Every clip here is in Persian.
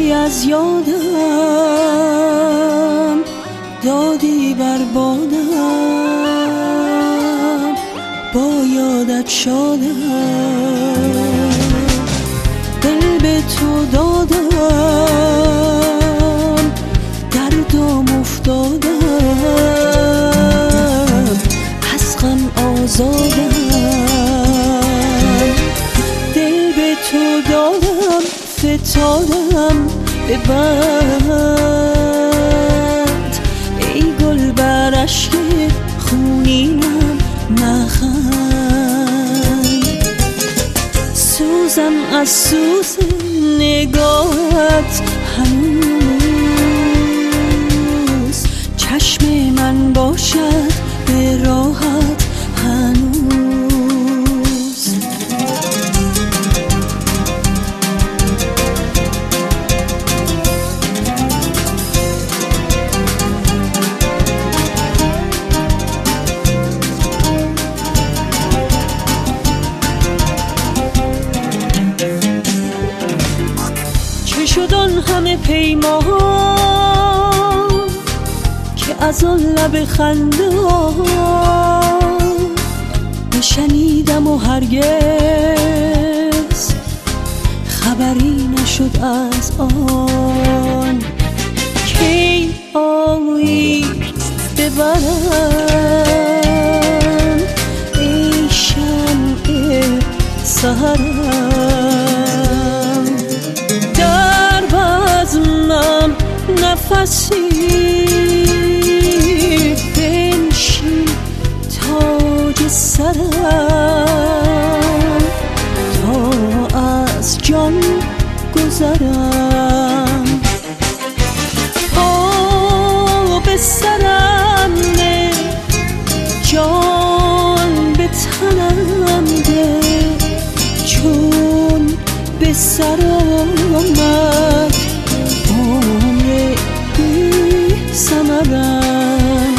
از یادم دادی بر بادم، با یادت شادم، دل به تو دادم، دردم افتادم، از غم آزادم، دل به تو دادم، فتادم به بند، ای گل بر اشک خونینم مخند، سوزم از سوز نگاهت هنوز، چشم من باشد به راحت هنوز. شد آن همه پیمان که از آن لب خنده نشنیدم و هرگز خبری نشد از آن، کی آیی ببرم ای شمع سحرم، در بزمم نفسی بنشین تاج سرم، تا از جان گذرم، آب سرم نه، جان به تنم ده، چون به سر آمد عمر بی ثمرم،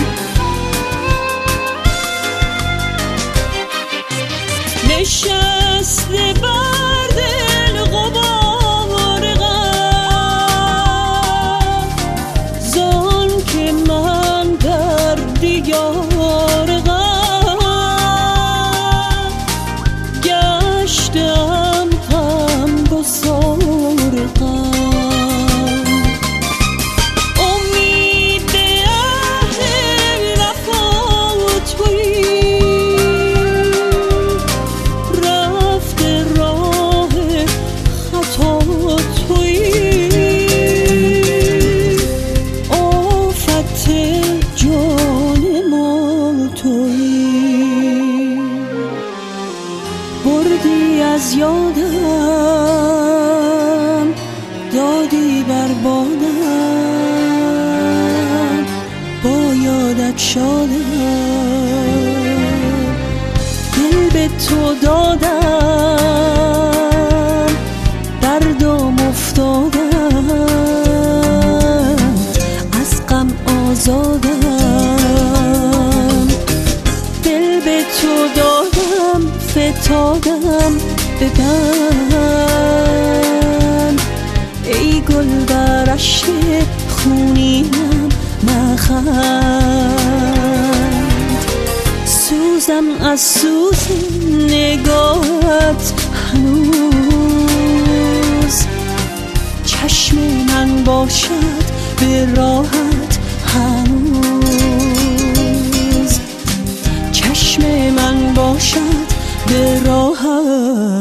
نشسته بر دل غبار غم، زان که من در دیار غم گشتم، غم گسار غم، امید اهل وفا تویی، رفته راه خطا تویی، آفت جان ما تویی، بردی از یادم دادی بر بادم، با یادت شادم، دل به تو دادم، دردم افتادم، از غم آزادم، دل به تو دادم، فتادم به بند، ای گل بر اشک خونینم مخند، سوزم از سوز نگاهت هنوز، چشم من باشد به راحت هنوز، چشم من باشد به راحت